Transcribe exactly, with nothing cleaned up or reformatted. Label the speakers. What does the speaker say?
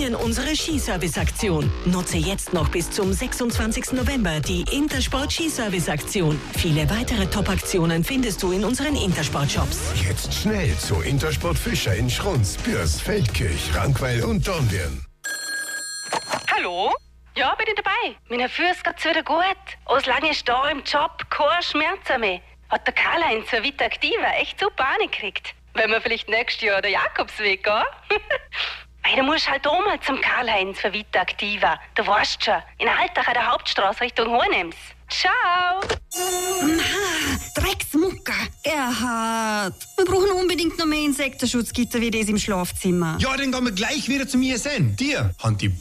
Speaker 1: bringen unsere Skiservice-Aktion. Nutze jetzt noch bis zum sechsundzwanzigsten November die Intersport Skiservice-Aktion. Viele weitere Top-Aktionen findest du in unseren Intersport-Shops.
Speaker 2: Jetzt schnell zu Intersport Fischer in Schrunz, Bürs, Feldkirch, Rankweil und Dornbirn.
Speaker 3: Hallo? Ja, bin ich dabei. Meine Füße geht's wieder gut. Aus lange da im Job, keine Schmerzen mehr. Hat der Karl-Heinz so Vita Activa echt super angekriegt. Wenn wir vielleicht nächstes Jahr den Jakobsweg gehen? Hey, du musst halt auch mal zum Karl-Heinz für Vita Activa. Du weißt schon, in Altach an der Hauptstraße Richtung Hohenems. Ciao!
Speaker 4: Drecksmucke! Gerhard, wir brauchen unbedingt noch mehr Insektenschutzgitter wie das im Schlafzimmer.
Speaker 5: Ja, dann gehen wir gleich wieder zu mir sehen. Dir haben die